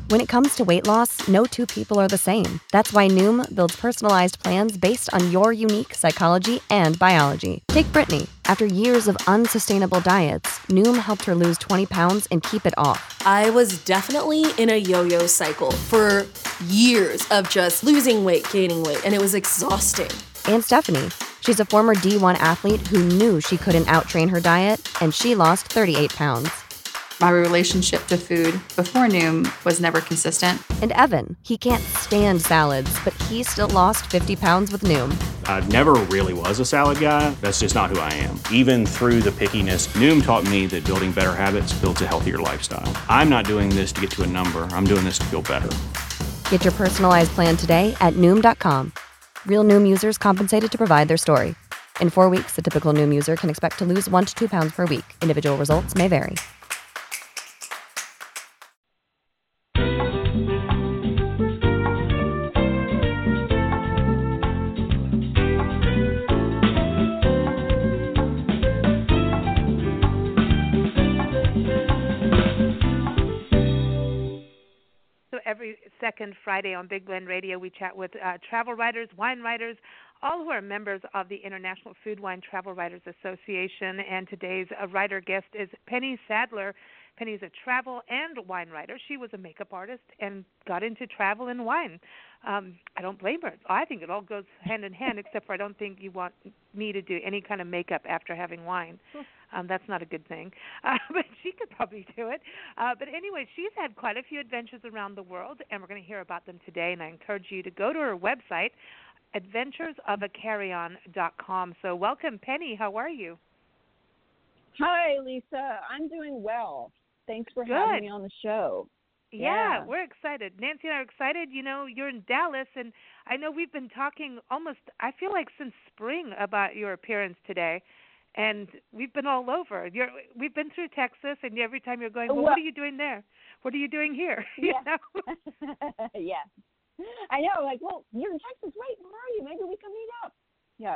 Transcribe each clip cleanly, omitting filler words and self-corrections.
When it comes to weight loss, no two people are the same. That's why Noom builds personalized plans based on your unique psychology and biology. Take Brittany. After years of unsustainable diets, Noom helped her lose 20 pounds and keep it off. I was definitely in a yo-yo cycle for years of just losing weight, gaining weight, and it was exhausting. And Stephanie. She's a former D1 athlete who knew she couldn't outtrain her diet, and she lost 38 pounds. My relationship to food before Noom was never consistent. And Evan, he can't stand salads, but he still lost 50 pounds with Noom. I never really was a salad guy. That's just not who I am. Even through the pickiness, Noom taught me that building better habits builds a healthier lifestyle. I'm not doing this to get to a number. I'm doing this to feel better. Get your personalized plan today at Noom.com. Real Noom users compensated to provide their story. In 4 weeks, the typical Noom user can expect to lose 1 to 2 pounds per week. Individual results may vary. Every second Friday on Big Blend Radio, we chat with travel writers, wine writers, all who are members of the International Food Wine Travel Writers Association. And today's writer guest is Penny Sadler. Penny's a travel and wine writer. She was a makeup artist and got into travel and wine. I don't blame her. I think it all goes hand in hand, except for I don't think you want me to do any kind of makeup after having wine. That's not a good thing. But she could probably do it. But anyway, she's had quite a few adventures around the world, and we're going to hear about them today. And I encourage you to go to her website, adventuresofacarry-on.com. So welcome, Penny. How are you? Hi, Lisa. I'm doing well. Thanks for having me on the show. Yeah, we're excited. Nancy and I are excited. You know, you're in Dallas, and I know we've been talking almost, I feel like since spring about your appearance today, and we've been all over. We've been through Texas, and every time you're going, well, what are you doing there? What are you doing here? You know? Yeah. I know, like, well, you're in Texas. Wait, where are you? Maybe we can meet up. Yeah.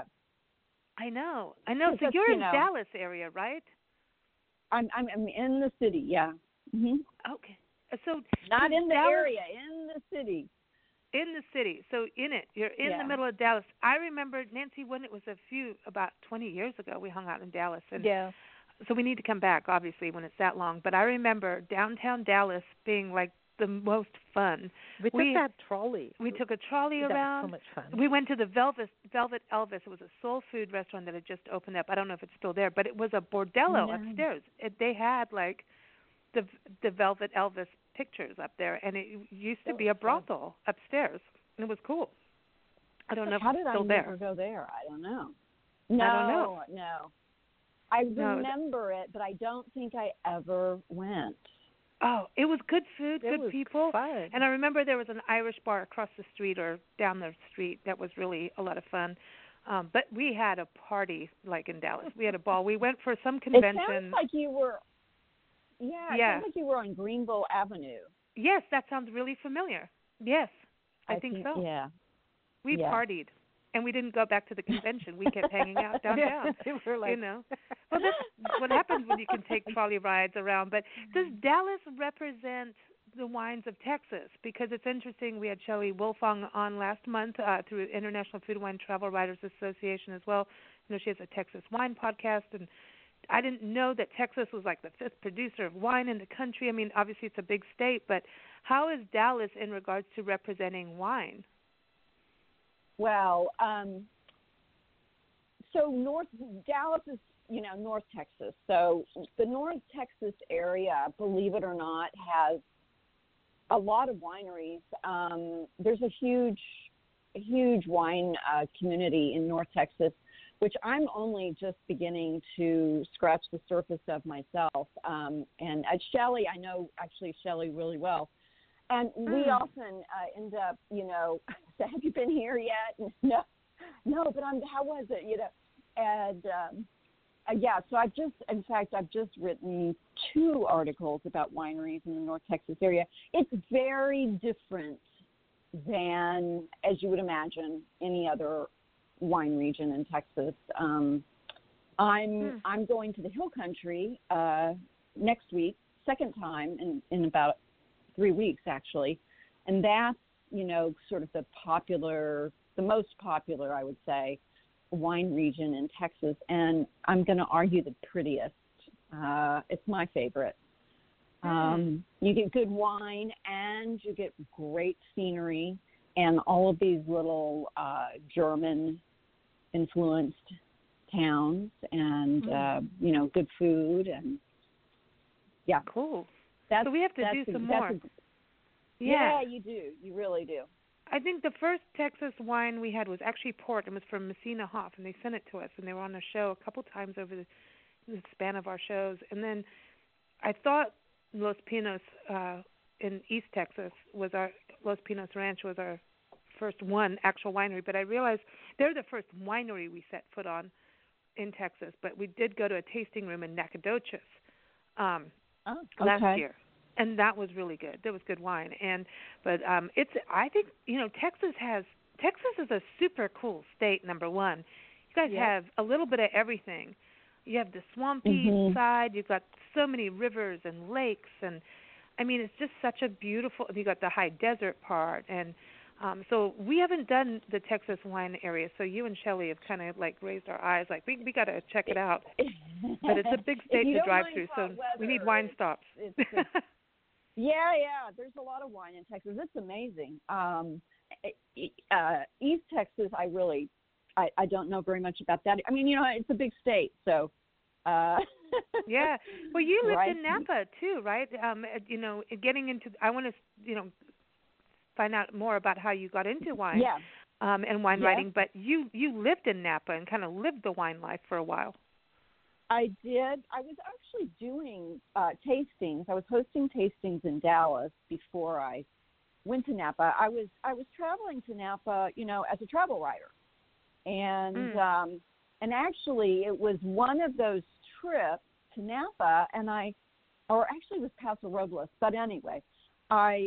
I know. So you're in Dallas area, right? I'm in the city, yeah. Mm-hmm. Okay. So not in the Dallas, area, in the city. In the city. So in it. You're in the middle of Dallas. I remember, Nancy, when it was about 20 years ago, we hung out in Dallas. And so we need to come back, obviously, when it's that long. But I remember downtown Dallas being like the most fun. We took that trolley. We took a trolley around. That was so much fun. We went to the Velvet Elvis. It was a soul food restaurant that had just opened up. I don't know if it's still there, but it was a bordello upstairs. They had like the Velvet Elvis pictures up there, and it used to be a brothel upstairs. It was cool. I don't know if it's still there. How did I never go there? I don't know. I don't know. No. I remember it, but I don't think I ever went. Oh, it was good food, good people. Fun. And I remember there was an Irish bar across the street or down the street that was really a lot of fun. But we had a party like in Dallas. We had a ball. We went for some convention. It sounds like you were sounds like you were on Greenville Avenue. Yes, that sounds really familiar. Yes, I think so. Yeah. We partied. And we didn't go back to the convention. We kept hanging out downtown. We're like, you know. Well, that's what happens when you can take trolley rides around. But does Dallas represent the wines of Texas? Because it's interesting. We had Shelley Wolfong on last month through International Food Wine Travel Writers Association as well. You know, she has a Texas wine podcast, and I didn't know that Texas was like the 5th producer of wine in the country. I mean, obviously it's a big state, but how is Dallas in regards to representing wine? Well, so Dallas is, North Texas. So the North Texas area, believe it or not, has a lot of wineries. There's a huge wine community in North Texas, which I'm only just beginning to scratch the surface of myself. And at Shelley, I know actually Shelley really well. And we often end up, say, have you been here yet? No, but how was it? And so I've just written 2 articles about wineries in the North Texas area. It's very different than, as you would imagine, any other wine region in Texas. I'm going to the Hill Country next week, second time in about 3 weeks actually, and that's sort of the most popular, I would say, wine region in Texas, and I'm going to argue the prettiest. It's my favorite. You get good wine and you get great scenery and all of these little German-influenced towns and, good food and, yeah. Cool. So we have to do some more. Yeah, you do. You really do. I think the first Texas wine we had was actually port, and was from Messina Hoff, and they sent it to us, and they were on the show a couple times over the span of our shows. And then I thought Los Pinos in East Texas Los Pinos Ranch was our first actual winery, but I realized they're the first winery we set foot on in Texas. But we did go to a tasting room in Nacogdoches last year. And that was really good. There was good wine, but I think Texas is a super cool state. Number one, you guys have a little bit of everything. You have the swampy side. You've got so many rivers and lakes, and I mean it's just such a beautiful. You got the high desert part, and so we haven't done the Texas wine area. So you and Shelley have kind of like raised our eyes, like we got to check it out. But it's a big state to drive through, so we need wine stops. Yeah. There's a lot of wine in Texas. It's amazing. East Texas, I don't know very much about that. I mean, it's a big state, so. Yeah. Well, you lived right? in Napa too, right? Getting into, I want to, find out more about how you got into wine. Yeah. And wine writing, but you lived in Napa and kind of lived the wine life for a while. I did. I was actually doing tastings. I was hosting tastings in Dallas before I went to Napa. I was traveling to Napa, as a travel writer, and actually it was one of those trips to Napa, or actually it was Paso Robles. But anyway, I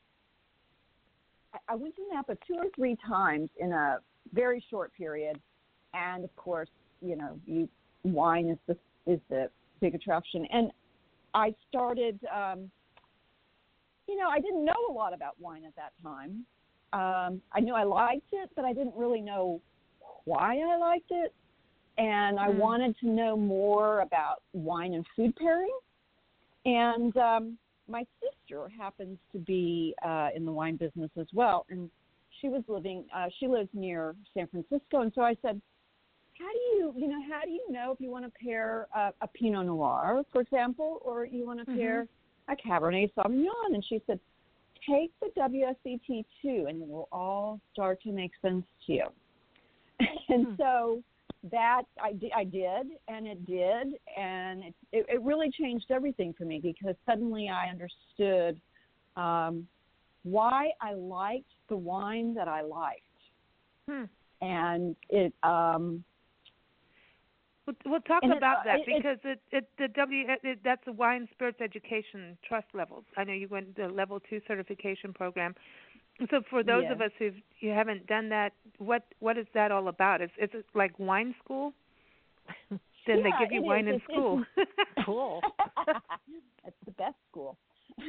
went to Napa 2 or 3 times in a very short period, and of course, wine is the big attraction. And I started, I didn't know a lot about wine at that time. I knew I liked it, but I didn't really know why I liked it. And I wanted to know more about wine and food pairing. And my sister happens to be in the wine business as well. And she lives near San Francisco. And so I said, how do you know if you want to pair a Pinot Noir, for example, or you want to pair a Cabernet Sauvignon? And she said, take the WSET2 and it will all start to make sense to you. And so that I did, and it did, and it really changed everything for me, because suddenly I understood why I liked the wine that I liked. And it We'll talk about that, because that's the Wine Spirits Education Trust levels. I know you went the Level 2 certification program. So for those of us who haven't done that, what is that all about? Is it like wine school? Then they give you wine in school. Cool. It's the best school.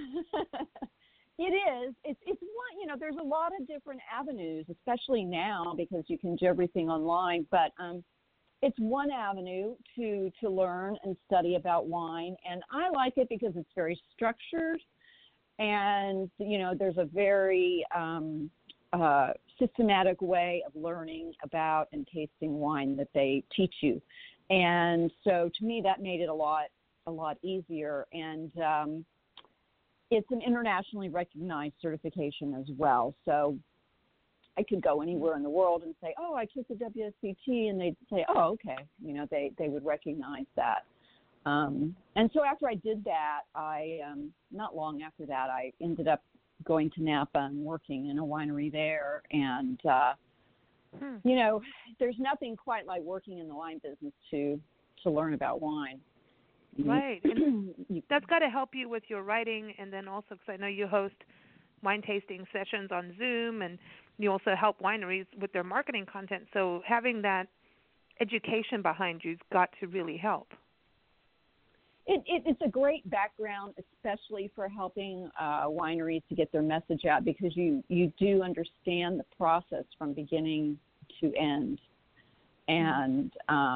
It is. It's one. There's a lot of different avenues, especially now because you can do everything online. But it's one avenue to learn and study about wine, and I like it because it's very structured, and there's a very systematic way of learning about and tasting wine that they teach you, and so to me that made it a lot easier, and it's an internationally recognized certification as well. So I could go anywhere in the world and say, oh, I took the WSET, and they'd say, oh, okay. They would recognize that. And so after I did that, not long after that, I ended up going to Napa and working in a winery there. And, there's nothing quite like working in the wine business to learn about wine. Right. And that's got to help you with your writing, and then also because I know you host wine tasting sessions on Zoom, and you also help wineries with their marketing content. So having that education behind you's got to really help. It's a great background, especially for helping wineries to get their message out, because you do understand the process from beginning to end. And,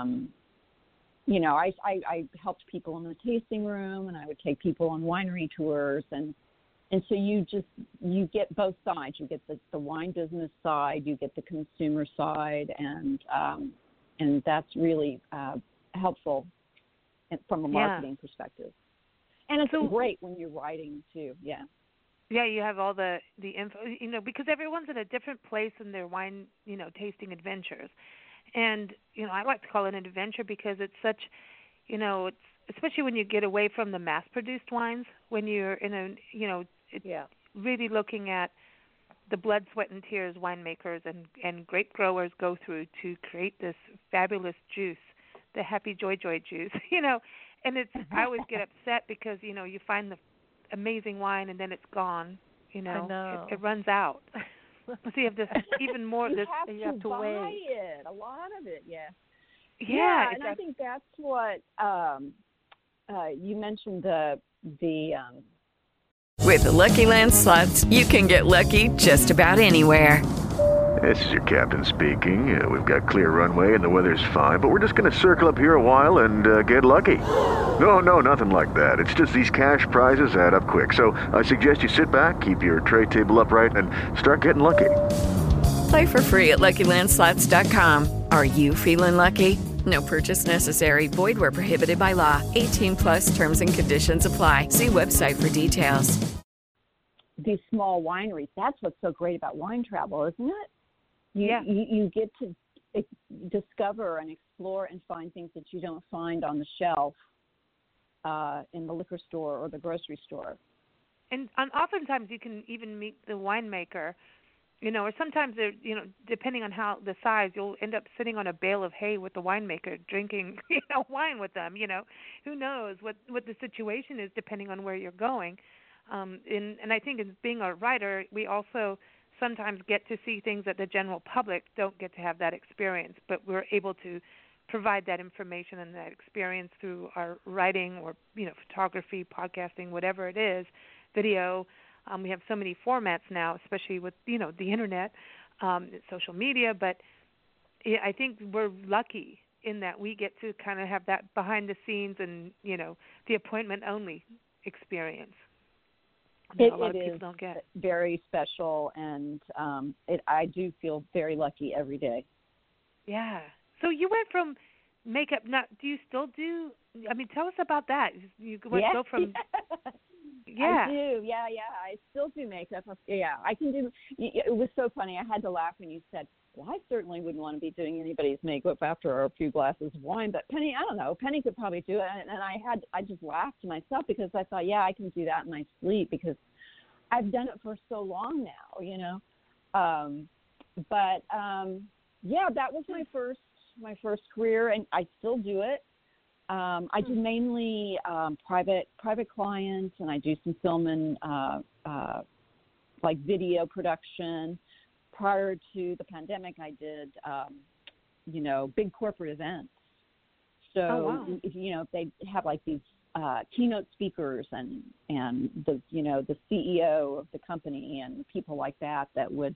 I helped people in the tasting room, and I would take people on winery tours. And so you get both sides. You get the wine business side, you get the consumer side, and that's really helpful from a marketing perspective. And it's great when you're writing too. Yeah. Yeah, you have all the info, because everyone's at a different place in their wine, tasting adventures. And, I like to call it an adventure because it's such, it's especially when you get away from the mass-produced wines, when you're in really looking at the blood, sweat, and tears winemakers and grape growers go through to create this fabulous juice, the happy joy juice, and I always get upset because, you find the amazing wine and then it's gone, I know. It runs out. So you have this even more. You have to buy wait. It. A lot of it, yeah. Yeah, and I think that's what you mentioned the. With the Lucky Land Slots, you can get lucky just about anywhere. This is your captain speaking. We've got clear runway and the weather's fine, but we're just going to circle up here a while and get lucky. No, nothing like that. It's just these cash prizes add up quick. So I suggest you sit back, keep your tray table upright, and start getting lucky. Play for free at LuckyLandSlots.com. Are you feeling lucky? No purchase necessary. Void where prohibited by law. 18+ terms and conditions apply. See website for details. These small wineries, that's what's so great about wine travel, isn't it? You get to discover and explore and find things that you don't find on the shelf in the liquor store or the grocery store. And oftentimes you can even meet the winemaker, or sometimes they're, depending on how the size, you'll end up sitting on a bale of hay with the winemaker drinking, wine with them. Who knows what the situation is depending on where you're going. And I think as being a writer, we also sometimes get to see things that the general public don't get to have that experience, but we're able to provide that information and that experience through our writing or, photography, podcasting, whatever it is, video. We have so many formats now, especially with, the internet, social media, but I think we're lucky in that we get to kind of have that behind the scenes and, the appointment only experience. A lot of people don't get. Very special, and I do feel very lucky every day. Yeah. So you went from makeup. Now, do you still do? I mean, tell us about that. You went go from. Yeah. I do. Yeah. I still do makeup. Yeah, I can do. It was so funny. I had to laugh when you said, "Well, I certainly wouldn't want to be doing anybody's makeup after a few glasses of wine." But Penny, I don't know. Penny could probably do it, and I just laughed to myself because I thought, yeah, I can do that in my sleep because I've done it for so long now, yeah, that was my first career, and I still do it. I do mainly private clients, and I do some film and like video production. Prior to the pandemic, I did big corporate events. So if they have like these keynote speakers and the the CEO of the company and people like that would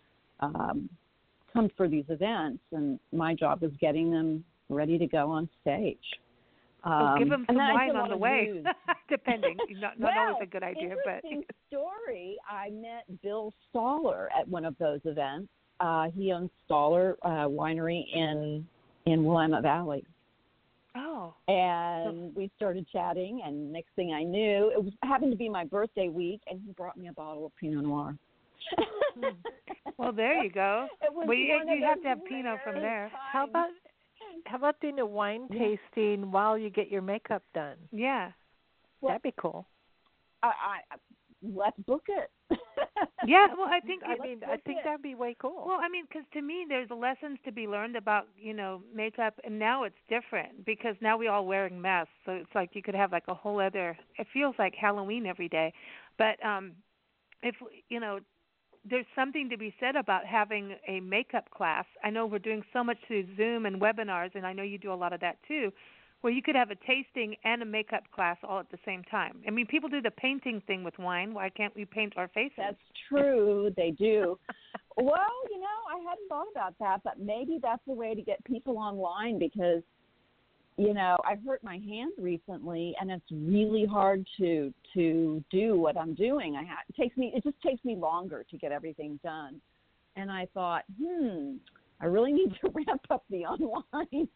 come for these events, and my job was getting them ready to go on stage. Give them some wine on the way, depending. Not always a good idea, but interesting story. I met Bill Stoller at one of those events. He owns Stoller Winery in Willamette Valley. Oh. And we started chatting, and next thing I knew, happened to be my birthday week, and he brought me a bottle of Pinot Noir. Well, there you go. Well, you have to have Pinot from there. How about doing a wine tasting while you get your makeup done? Yeah. That'd be cool. Let's book it. Yeah, well, I think that'd be way cool. Well, I mean, because to me, there's lessons to be learned about, makeup, and now it's different because now we all wearing masks, so it's like you could have like a whole other. It feels like Halloween every day, but if there's something to be said about having a makeup class. I know we're doing so much through Zoom and webinars, and I know you do a lot of that too, where you could have a tasting and a makeup class all at the same time. I mean, people do the painting thing with wine. Why can't we paint our faces? That's true. They do. Well, I hadn't thought about that, but maybe that's a way to get people online because, I hurt my hand recently, and it's really hard to do what I'm doing. It just takes me longer to get everything done. And I thought, I really need to ramp up the online.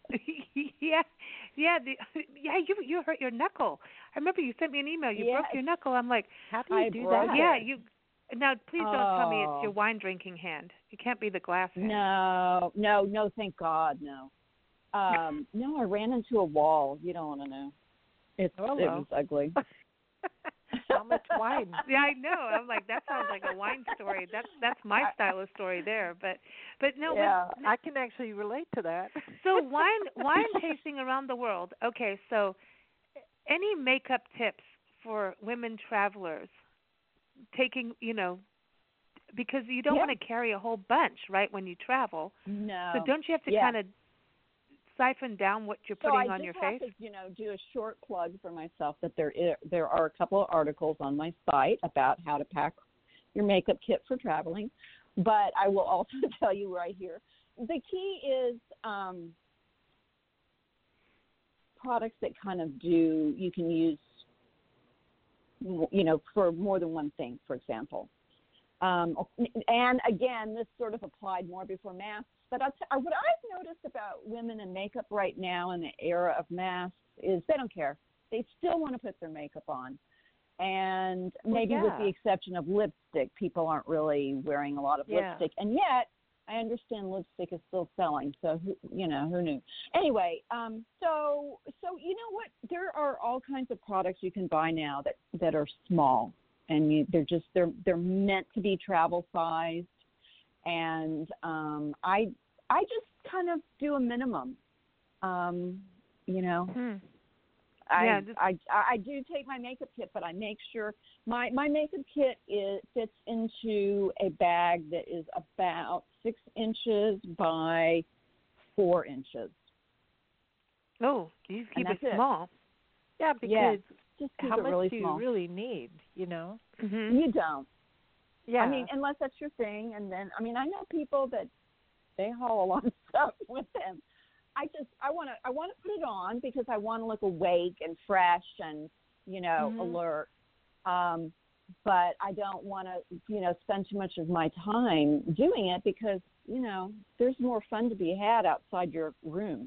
You hurt your knuckle. I remember you sent me an email. You broke your knuckle. I'm like, how do you do broke that? it. Yeah, you. Now, please don't tell me it's your wine drinking hand. It can't be the glass hand. No, thank God, no. No, I ran into a wall. You don't want to know. It was ugly. How much wine? Yeah, I know. I'm like, that sounds like a wine story. That's my style of story there. But no, yeah. I can actually relate to that. So wine tasting around the world. Okay, so any makeup tips for women travelers taking, because you don't want to carry a whole bunch, right, when you travel. No. So don't you have to kind of siphon down what you're putting on your face? So I just have to, do a short plug for myself that there are a couple of articles on my site about how to pack your makeup kit for traveling. But I will also tell you right here, the key is products that kind of you can use, for more than one thing, for example. And again, this sort of applied more before masks. But what I've noticed about women in makeup right now in the era of masks is they don't care. They still want to put their makeup on. And maybe with the exception of lipstick, people aren't really wearing a lot of lipstick. And yet, I understand lipstick is still selling. So, who knew? Anyway, so you know what? There are all kinds of products you can buy now that are small. And they're meant to be travel sized. And I just kind of do a minimum, I do take my makeup kit, but I make sure my makeup kit fits into a bag that is about 6 inches by 4 inches. Oh, you keep it small. Yeah, because just keep how it really much do small. you really need, Mm-hmm. You don't. Yeah. I mean, unless that's your thing. And then, I know people that they haul a lot of stuff with them. I want to put it on because I want to look awake and fresh and, alert. But I don't want to, spend too much of my time doing it because, there's more fun to be had outside your room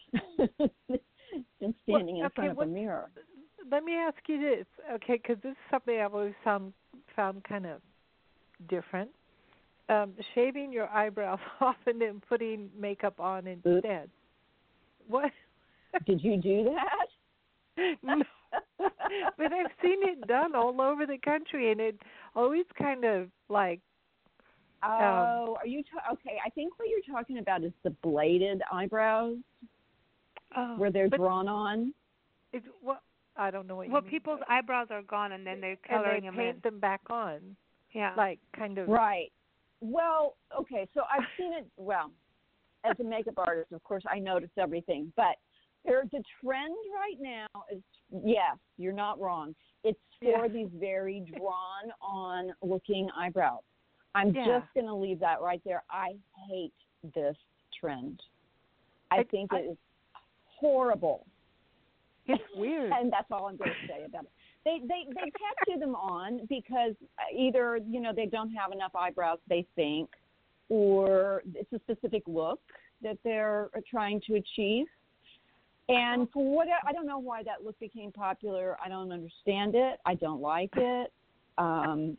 than standing in front of a mirror. Let me ask you this, okay, because this is something I've always found kind of different. Shaving your eyebrows off and then putting makeup on instead. What? Did you do that? No. But I've seen it done all over the country, and it always kind of like... are you... okay, I think what you're talking about is the bladed eyebrows, where they're drawn on. I don't know what you mean. Well, mean. people's eyebrows are gone, and then they're coloring them in. And they paint them back on. Yeah. Like, kind of... Right. Well, okay, so I've seen it, as a makeup artist, of course, I notice everything. But the trend right now is, yes, you're not wrong. It's for these very drawn-on looking eyebrows. I'm just going to leave that right there. I hate this trend. I think it is horrible. It's weird. And that's all I'm going to say about it. They tattoo them on because either, they don't have enough eyebrows, they think, or it's a specific look that they're trying to achieve. And for what I don't know why that look became popular. I don't understand it. I don't like it. So,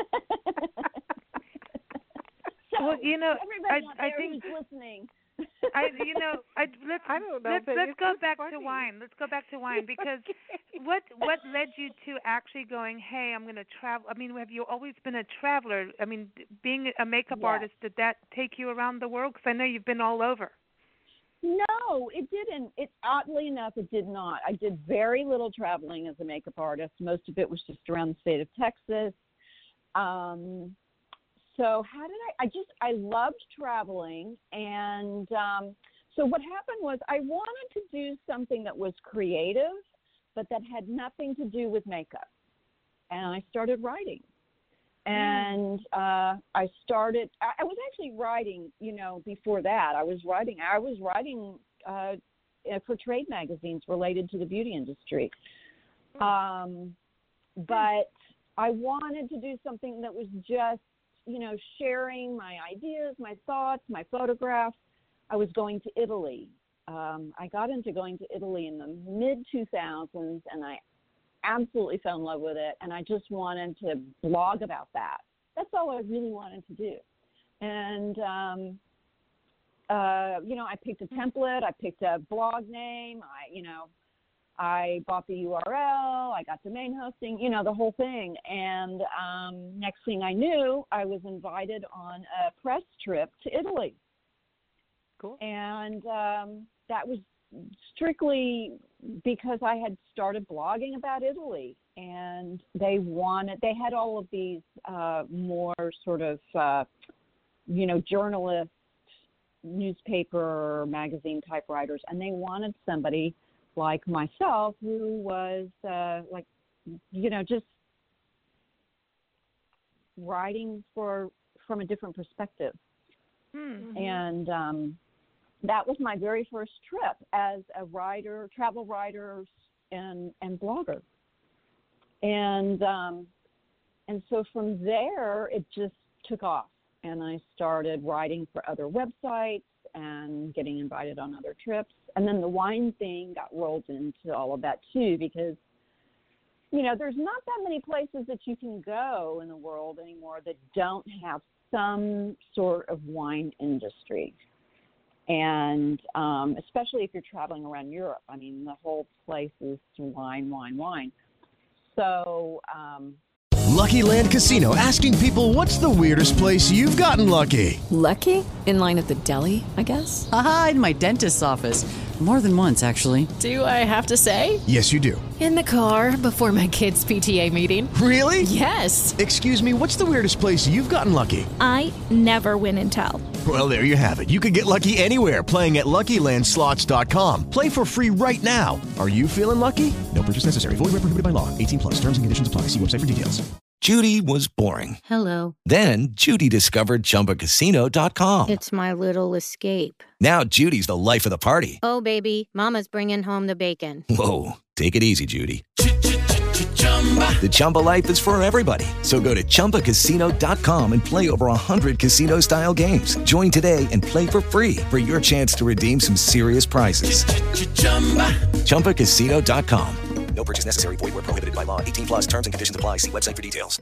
well, everybody out there I think who's listening. Let's go back to wine. Let's go back to wine because what led you to actually going, hey, I'm going to travel? I mean, have you always been a traveler? I mean, being a makeup artist, did that take you around the world? Because I know you've been all over. No, it didn't. Oddly enough, it did not. I did very little traveling as a makeup artist. Most of it was just around the state of Texas. So how did I loved traveling. And So what happened was I wanted to do something that was creative, but that had nothing to do with makeup. And I started writing. And I was actually writing, before that. I was writing for trade magazines related to the beauty industry. But I wanted to do something that was just, sharing my ideas, my thoughts, my photographs. I was going to Italy. I got into going to Italy in the mid-2000s, and I absolutely fell in love with it, and I just wanted to blog about that. That's all I really wanted to do. And, I picked a template. I picked a blog name. I bought the URL. I got domain hosting, the whole thing. And next thing I knew, I was invited on a press trip to Italy. Cool. And that was strictly because I had started blogging about Italy, and they had all of these more sort of, journalist, newspaper, magazine type writers, and they wanted somebody like myself who was just writing from a different perspective. Mm-hmm. And that was my very first trip as a writer, travel writer, and blogger. And so from there, it just took off. And I started writing for other websites and getting invited on other trips. And then the wine thing got rolled into all of that too, because, there's not that many places that you can go in the world anymore that don't have some sort of wine industry. And especially if you're traveling around Europe, I mean, the whole place is wine, wine, wine. So Lucky Land Casino, asking people, what's the weirdest place you've gotten lucky? Lucky? In line at the deli, I guess? Aha, in my dentist's office. More than once, actually. Do I have to say? Yes, you do. In the car before my kids' PTA meeting. Really? Yes. Excuse me, what's the weirdest place you've gotten lucky? I never win and tell. Well, there you have it. You can get lucky anywhere, playing at LuckyLandSlots.com. Play for free right now. Are you feeling lucky? No purchase necessary. Void where prohibited by law. 18+. Terms and conditions apply. See website for details. Judy was boring. Hello. Then Judy discovered ChumbaCasino.com. It's my little escape. Now Judy's the life of the party. Oh, baby, mama's bringing home the bacon. Whoa, take it easy, Judy. The Chumba life is for everybody. So go to ChumbaCasino.com and play over 100 casino-style games. Join today and play for free for your chance to redeem some serious prizes. ChumbaCasino.com. No purchase necessary. Void where prohibited by law. 18+. Terms and conditions apply. See website for details.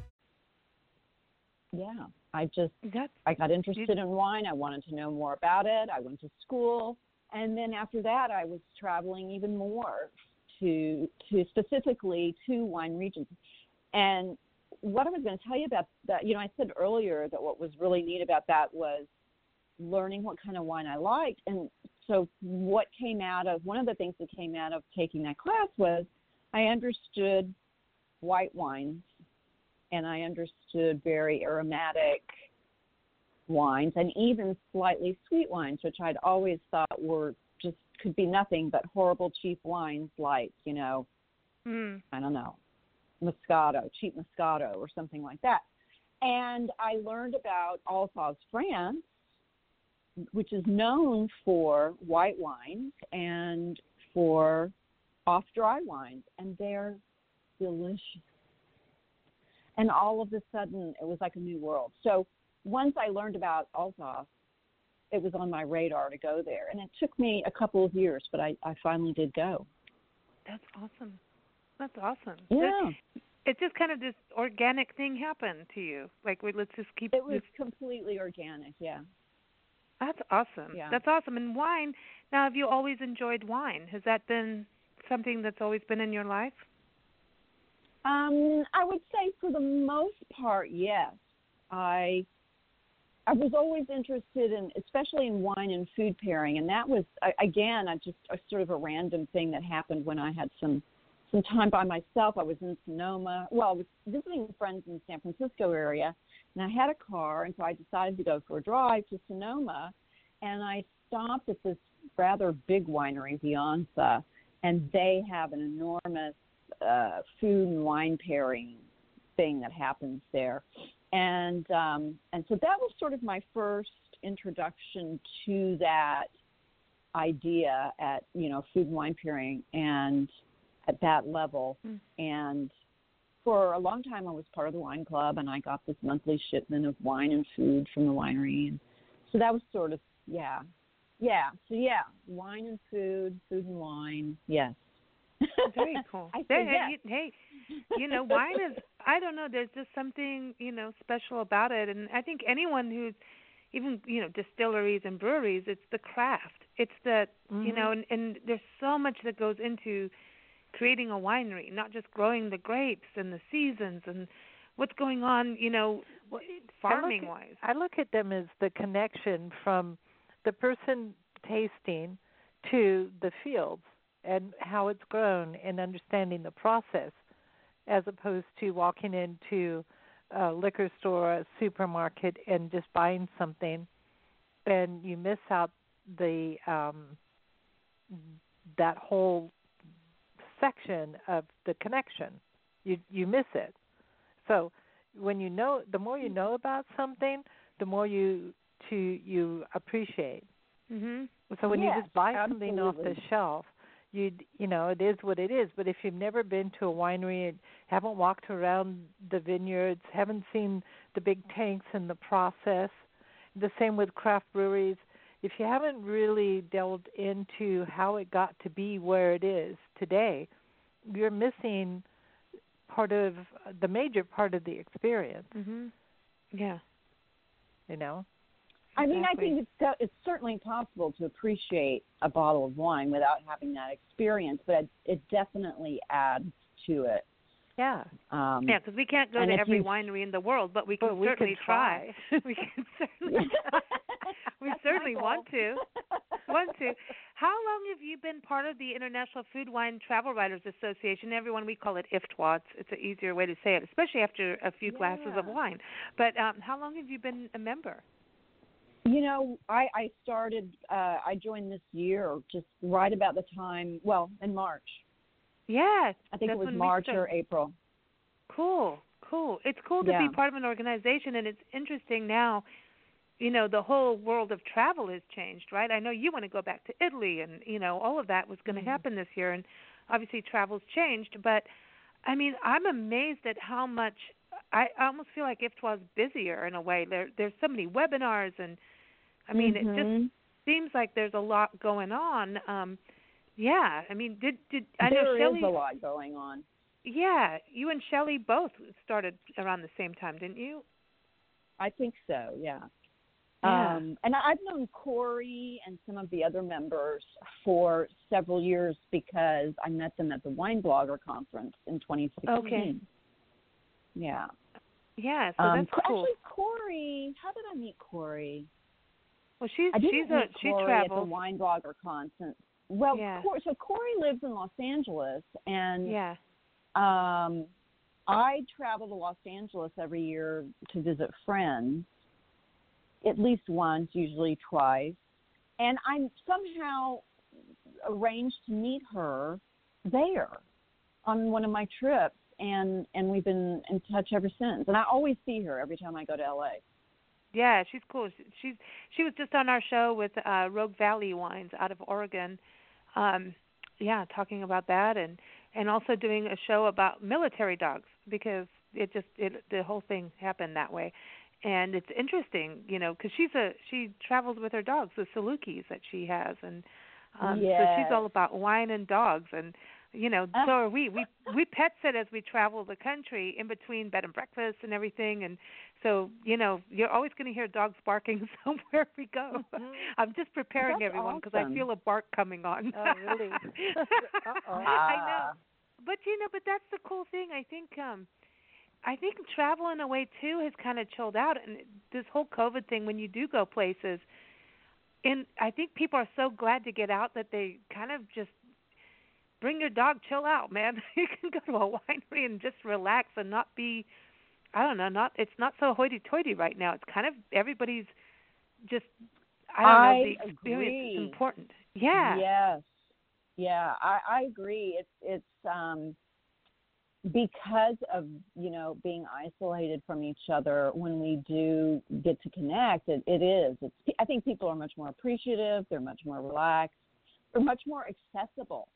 Yeah, I got interested in wine. I wanted to know more about it. I went to school. And then after that, I was traveling even more to specifically to wine regions. And what I was going to tell you about that, I said earlier that what was really neat about that was learning what kind of wine I liked. And so one of the things that came out of taking that class was I understood white wines, and I understood very aromatic wines, and even slightly sweet wines, which I'd always thought could be nothing but horrible cheap wines like, I don't know, Moscato, cheap Moscato or something like that. And I learned about Alsace, France, which is known for white wines and for off-dry wines, and they're delicious. And all of a sudden, it was like a new world. So once I learned about Alsace, it was on my radar to go there. And it took me a couple of years, but I finally did go. That's awesome. That's awesome. Yeah. It just kind of this organic thing happened to you. Like, let's just keep it. It was completely organic, yeah. That's awesome. Yeah. That's awesome. And wine, now have you always enjoyed wine? Has that been something that's always been in your life? I would say for the most part, yes. I was always interested in, especially in wine and food pairing, and that was, again, a sort of a random thing that happened when I had some time by myself. I was in Sonoma. Well, I was visiting friends in the San Francisco area, and I had a car, and so I decided to go for a drive to Sonoma, and I stopped at this rather big winery, Vianza, and they have an enormous food and wine pairing thing that happens there. And so that was sort of my first introduction to that idea at, food and wine pairing and at that level. And for a long time I was part of the wine club, and I got this monthly shipment of wine and food from the winery. And so that was sort of, wine and food and wine, yes. Very cool. Yes. Hey, wine is, I don't know, there's just something, special about it. And I think anyone who's even, distilleries and breweries, it's the craft. It's the, and there's so much that goes into creating a winery, not just growing the grapes and the seasons and what's going on, farming-wise. I look at them as the connection from the person tasting to the fields and how it's grown and understanding the process, as opposed to walking into a liquor store, a supermarket, and just buying something, and you miss out the that whole section of the connection. You miss it. So when the more you know about something, the more you appreciate. Mm-hmm. So when you just buy absolutely. something off the shelf, it is what it is. But if you've never been to a winery and haven't walked around the vineyards, haven't seen the big tanks and the process, the same with craft breweries, if you haven't really delved into how it got to be where it is today, you're missing the major part of the experience. Mm-hmm. Yeah. I mean, I think it's certainly possible to appreciate a bottle of wine without having that experience, but it definitely adds to it. Yeah. Because we can't go to every winery in the world, but we can certainly try. We can certainly try. We certainly want to. How long have you been part of the International Food Wine Travel Writers Association? Everyone, we call it IFTWA. It's an easier way to say it, especially after a few glasses of wine. But how long have you been a member? I started, I joined this year, just right about the time, in March. Yeah. I think it was March or April. Cool. It's cool to be part of an organization, and it's interesting now, the whole world of travel has changed, right? I know you want to go back to Italy, and, all of that was going to happen this year, and obviously travel's changed. But, I mean, I'm amazed at how much, I almost feel like IFTWA is busier in a way. There's so many webinars, and, I mean, it just seems like there's a lot going on. Yeah, I mean, I know Shelley, there is a lot going on. Yeah, you and Shelley both started around the same time, didn't you? I think so, yeah. And I've known Corey and some of the other members for several years because I met them at the Wine Blogger Conference in 2016. Okay. Yeah. Yeah, so that's cool. Actually, Corey, how did I meet Corey? Well, she travels at the Wine Blogger Conference. Well, so Corey lives in Los Angeles, and I travel to Los Angeles every year to visit friends, at least once, usually twice. And I somehow arranged to meet her there on one of my trips, and we've been in touch ever since. And I always see her every time I go to L.A. Yeah, she's cool. She was just on our show with Rogue Valley Wines out of Oregon, talking about that and also doing a show about military dogs because the whole thing happened that way. And it's interesting, because she travels with her dogs, the Salukis that she has, and so she's all about wine and dogs, and so are we. We pet sit as we travel the country in between bed and breakfast and everything, and so you're always going to hear dogs barking somewhere we go. I'm just preparing everyone because I feel a bark coming on. Oh, really? I know, but but that's the cool thing. I think travel in a way too has kind of chilled out, and this whole COVID thing. When you do go places, and I think people are so glad to get out that they kind of just bring your dog, chill out, man. You can go to a winery and just relax and not be, it's not so hoity-toity right now. It's kind of everybody's just, the experience is important. Yes. Yeah, I agree. It's because of, being isolated from each other, when we do get to connect, it is. I think people are much more appreciative. They're much more relaxed. They're much more accessible.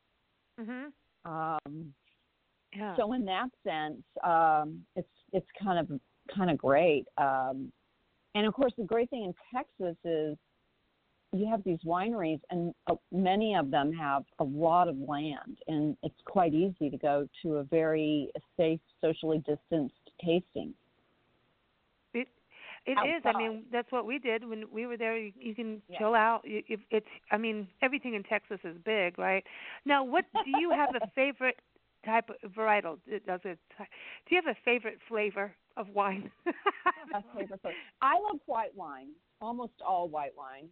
Yeah. So in that sense, it's kind of great. And of course, the great thing in Texas is you have these wineries, and many of them have a lot of land, and it's quite easy to go to a very safe, socially distanced tasting. It is. I mean, that's what we did when we were there. You can chill out. Everything in Texas is big, right? Now, what do you have a favorite type of varietal? Do you have a favorite flavor of wine? A favorite flavor. I love white wine, almost all white wine.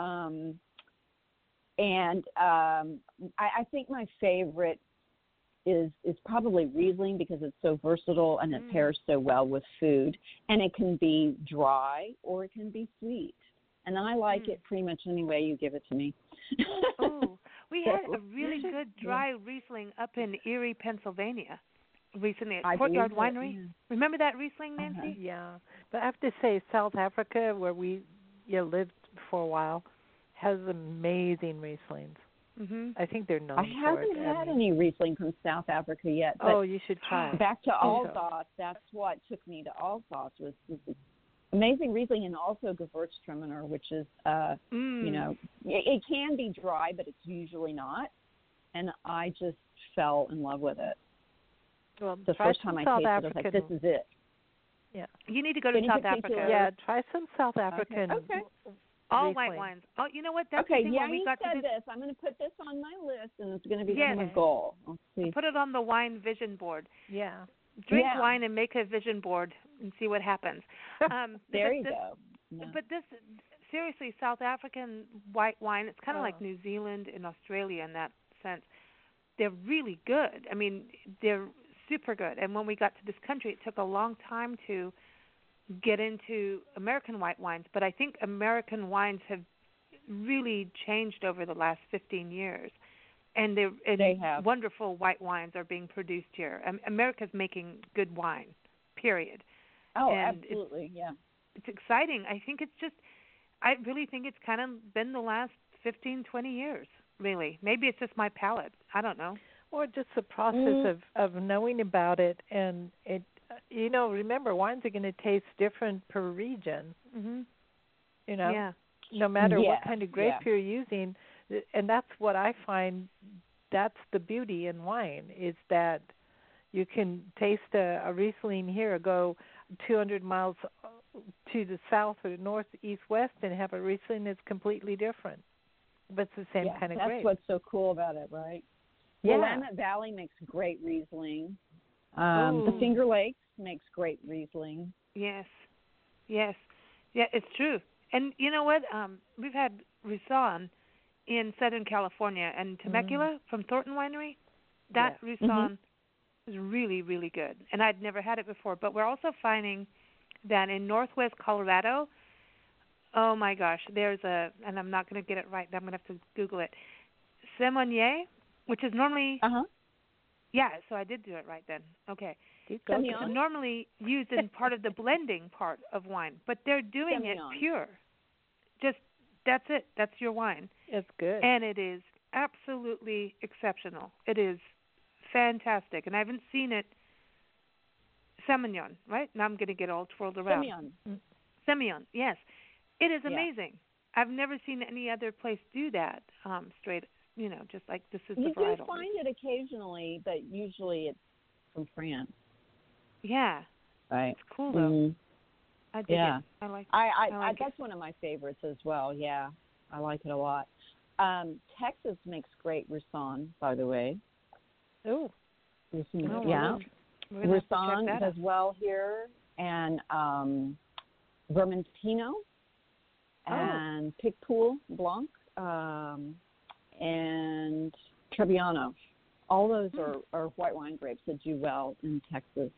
I think my favorite is probably Riesling, because it's so versatile and it pairs so well with food, and it can be dry or it can be sweet, and I like it pretty much any way you give it to me. Oh, we had a really good dry Riesling up in Erie, Pennsylvania recently at Courtyard Winery. Yeah. Remember that Riesling, Nancy? Yeah, but I have to say South Africa, where we lived for a while, has amazing Rieslings. I think they're known for it. I haven't had any Riesling from South Africa yet. But you should try it. Back to Alsace, that's what took me to Alsace, was amazing Riesling, and also Gewürztraminer, which is, it can be dry, but it's usually not. And I just fell in love with it. Well, the first time I tasted it, I was like, this is it. Yeah, you need to go to South Africa. Yeah, try some South African. Okay. All white wines. Oh, you know what? That's the thing. When we got to this. I'm going to put this on my list, and it's going to be a goal. Let's see. Put it on the wine vision board. Yeah. Drink wine and make a vision board and see what happens. There you go. Yeah. But this, seriously, South African white wine, it's kind of like New Zealand and Australia in that sense. They're really good. I mean, they're super good. And when we got to this country, it took a long time to get into American white wines, but I think American wines have really changed over the last 15 years, and they have. Wonderful white wines are being produced here. America's making good wine, period. Oh, and absolutely, it's exciting. I really think it's kind of been the last 15, 20 years, really. Maybe it's just my palate. I don't know. Or just the process of knowing about it, and it. Remember, wines are going to taste different per region. No matter what kind of grape you're using. And that's what I find, that's the beauty in wine, is that you can taste a Riesling here, go 200 miles to the south or north, east, west, and have a Riesling that's completely different. But it's the same kind of grape. That's what's so cool about it, right? Yeah. Willamette Valley makes great Riesling. The Finger Lakes makes great Riesling. Yes. Yeah, it's true. And you know what? We've had Riesling in Southern California, and Temecula from Thornton Winery. That Riesling is really, really good. And I'd never had it before. But we're also finding that in Northwest Colorado, oh my gosh, there's and I'm not going to get it right, I'm going to have to Google it, Semillon, which is normally... Yeah, so I did do it right then. Okay. It's normally used in part of the blending part of wine, but they're doing it pure. Just, that's it. That's your wine. It's good. And it is absolutely exceptional. It is fantastic. And I haven't seen it. Semillon, right? Now I'm going to get all twirled around. Semillon, yes. It is amazing. I've never seen any other place do that straight just like this is the varietal. You do find it occasionally, but usually it's from France. Yeah. Right. It's cool, though. I dig it. I like it. That's one of my favorites as well, yeah. I like it a lot. Texas makes great Riesling, by the way. Oh. Riesling does well here, and Vermentino, and Picpoul Blanc, and Trebbiano. All those are white wine grapes that do well in Texas.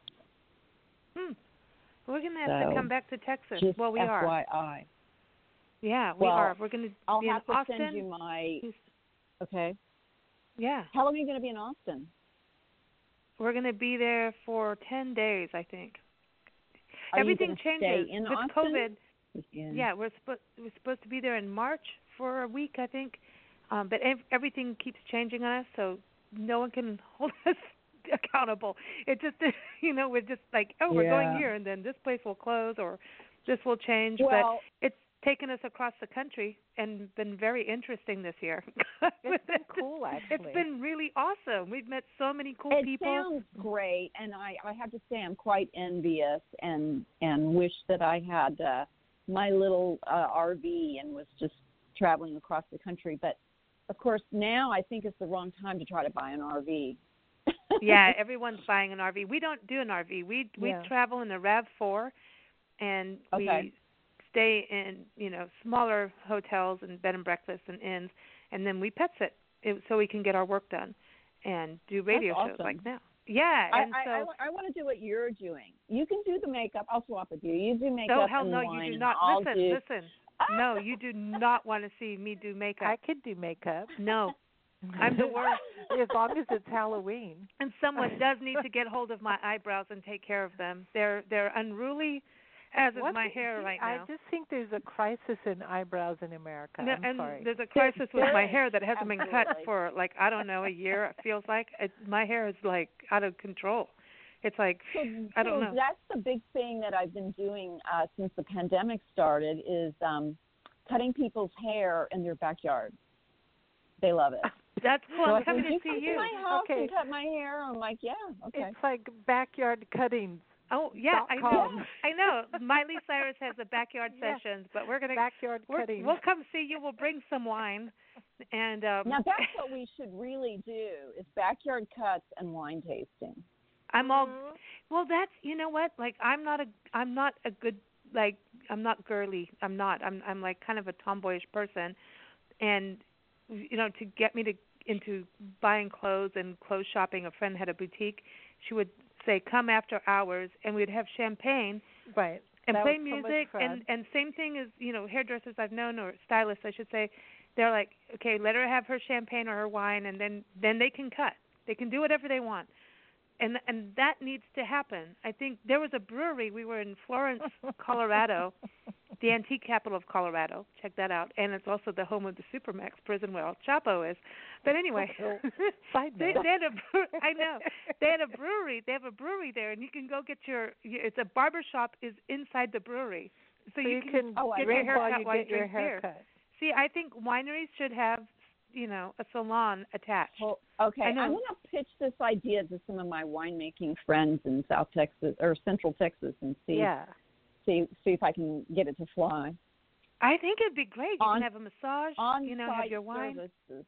We're going to have to come back to Texas. Well, we FYI. are. Yeah, we are. We're going to be in Austin. Send you my Okay. Yeah. How long are you going to be in Austin? We're going to be there for 10 days, I think. Are Everything you changes stay in with Austin? COVID. Yeah, we're supposed to be there in March for a week, I think. But everything keeps changing on us, so no one can hold us accountable. It just, we're just like, we're going here, and then this place will close or this will change. Well, but it's taken us across the country and been very interesting this year. It's been cool, actually. It's been really awesome. We've met so many cool people. It sounds great, and I have to say I'm quite envious and wish that I had my little RV and was just traveling across the country. But, of course, now I think it's the wrong time to try to buy an RV. Yeah, everyone's buying an RV. We don't do an RV. We travel in a RAV4, and we stay in smaller hotels and bed and breakfasts and inns, and then we pet sit so we can get our work done and do radio shows like now. Yeah, and I want to do what you're doing. You can do the makeup. I'll swap with you. You do makeup. Hell and no, wine, you do not. Listen. No, you do not want to see me do makeup. I could do makeup. No. I'm the worst. As long as it's Halloween. And someone does need to get hold of my eyebrows and take care of them. They're unruly, as is my hair right now. I just think there's a crisis in eyebrows in America. No, I'm sorry. There's a crisis with my hair that hasn't been cut for a year. It feels like my hair is out of control. It's like I don't know. That's the big thing that I've been doing since the pandemic started is cutting people's hair in their backyard. They love it. That's cool. So I'm coming to see you. you. My house and cut my hair. I'm like, yeah, okay. It's like backyard cuttings. Oh yeah, I know. Miley Cyrus has the backyard sessions, but we're gonna cuttings. We'll come see you. We'll bring some wine, and now that's what we should really do is backyard cuts and wine tasting. I'm all well. That's what. Like I'm not a good I'm not girly. I'm like kind of a tomboyish person, and to get me into buying clothes and clothes shopping, a friend had a boutique. She would say, come after hours, and we'd have champagne. Right. And that play was music. So much fun. And same thing as, hairdressers I've known, or stylists, I should say. They're like, okay, let her have her champagne or her wine, and then they can cut. They can do whatever they want. And that needs to happen. I think there was a brewery. We were in Florence, Colorado, the antique capital of Colorado. Check that out. And it's also the home of the Supermax prison where El Chapo is. But anyway, they had I know. They had a brewery. They have a brewery there, and you can go get it's a barber shop is inside the brewery. So you can get your hair cut while you drink beer. See, I think wineries should have a salon attached. Well, okay, I'm going to pitch this idea to some of my winemaking friends in South Texas or Central Texas and see if I can get it to fly. I think it'd be great. You can have a massage, have your wine. Services.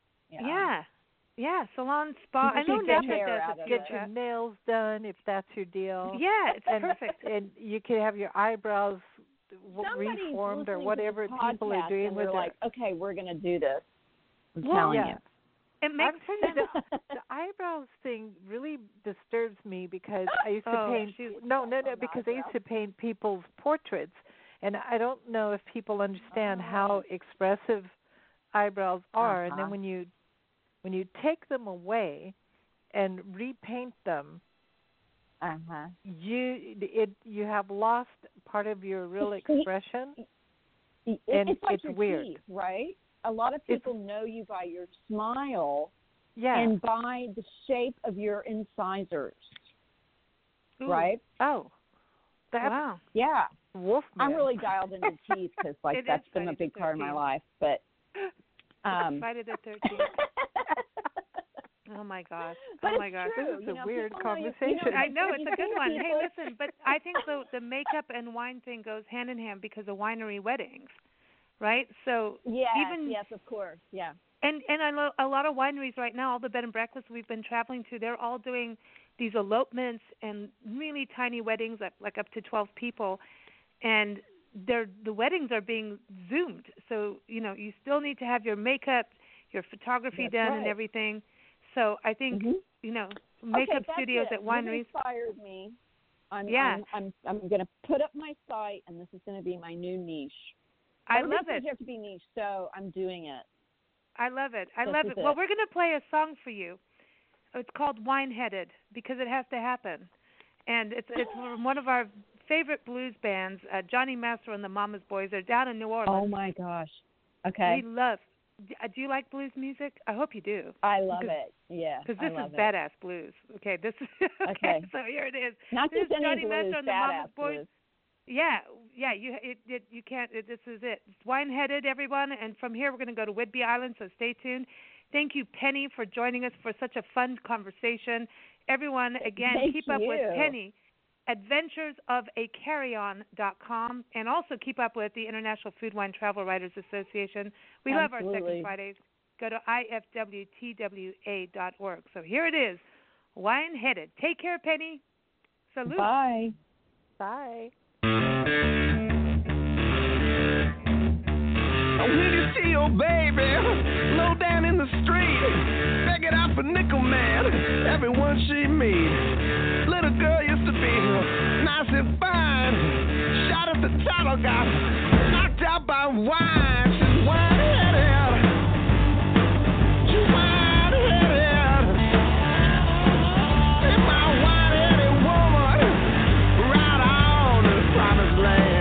Yeah, salon, spa. I know Napa does it. Get your nails done if that's your deal. Yeah, it's perfect. And you can have your eyebrows reformed or whatever people are doing with it. Okay, we're going to do this. I'm telling you. It makes sense. The eyebrows thing really disturbs me because I used to paint. Because I used to paint people's portraits, and I don't know if people understand how expressive eyebrows are. And then when you take them away and repaint them, you have lost part of your real expression, and it's like it's weird, teeth, right? A lot of people know you by your smile and by the shape of your incisors, right? Oh, wow. Yeah. Wolfman. I'm really dialed into teeth because that's been a big part of my life. But Friday the 13th. Oh my gosh! But oh my gosh! True. This is a weird conversation. I know it's a good one. Hey, listen, but I think the makeup and wine thing goes hand in hand because of winery weddings. Right, so yes, of course, yeah. And I know a lot of wineries right now. All the bed and breakfasts we've been traveling to, they're all doing these elopements and really tiny weddings, like up to 12 people, and the weddings are being Zoomed. So you still need to have your makeup, your photography done, and everything. So I think makeup studios at wineries inspired me. I'm going to put up my site, and this is going to be my new niche. I love it. You have to be niche, so I'm doing it. I love it. I This love is it. Well, we're going to play a song for you. It's called Wine-Headed because it has to happen. And it's from one of our favorite blues bands, Johnny Master and the Mama's Boys. They're down in New Orleans. Oh, my gosh. Okay. We love. Do you like blues music? I hope you do. I love it. Yeah. Because this is it. badass blues. Okay, this is okay. So here it is. Not this just is any Johnny blues, Master and the Mama's Boys. blues. Yeah. You can't. This is it. It's Wine-Headed, everyone. And from here, we're going to go to Whidbey Island. So stay tuned. Thank you, Penny, for joining us for such a fun conversation. Everyone, again, keep up with Penny. adventuresofacarryon.com, and also keep up with the International Food Wine Travel Writers Association. We love our Second Fridays. Go to ifwtwa.org. So here it is, Wine-Headed. Take care, Penny. Salute. Bye. Bye. When you see your baby low down in the street, begging out for nickel, man, everyone she meets. Little girl used to be nice and fine, shot at the title, got knocked out by wine. She's wine-headed. She's wine-headed. And my wine-headed woman right on the promised land.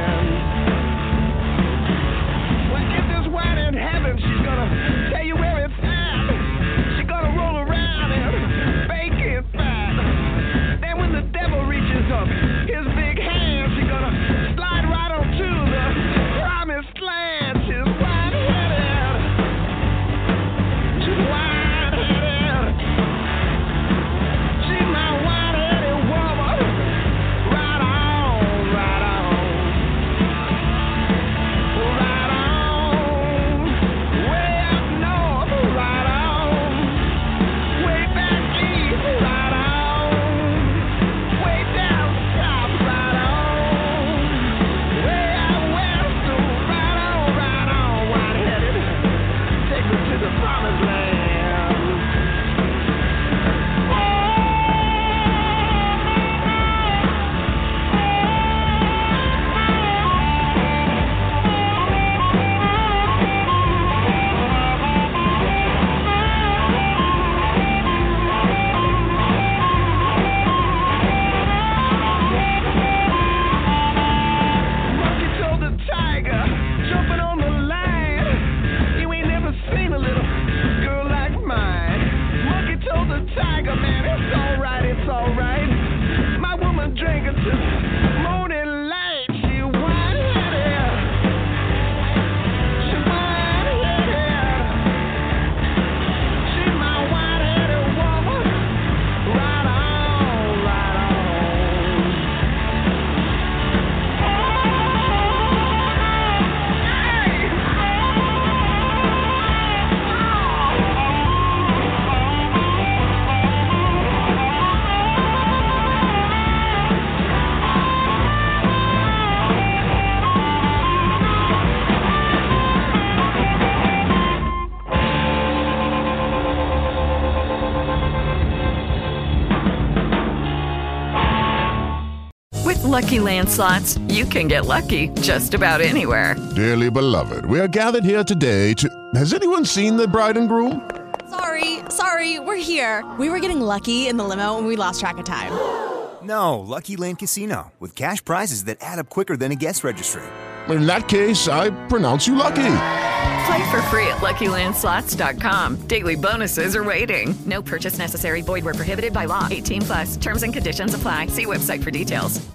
She's gonna tell you where it's at. She's gonna roll around and bake it fat. Then when the devil reaches up his big hand, she's gonna slide right on to the promised land. She's wide-headed. She's wide-headed. She's my wide-headed woman. Right on, right on. Right on. Lucky Land Slots, you can get lucky just about anywhere. Dearly beloved, we are gathered here today to... Has anyone seen the bride and groom? Sorry, we're here. We were getting lucky in the limo and we lost track of time. No, Lucky Land Casino, with cash prizes that add up quicker than a guest registry. In that case, I pronounce you lucky. Play for free at LuckyLandSlots.com. Daily bonuses are waiting. No purchase necessary. Void where prohibited by law. 18+. Terms and conditions apply. See website for details.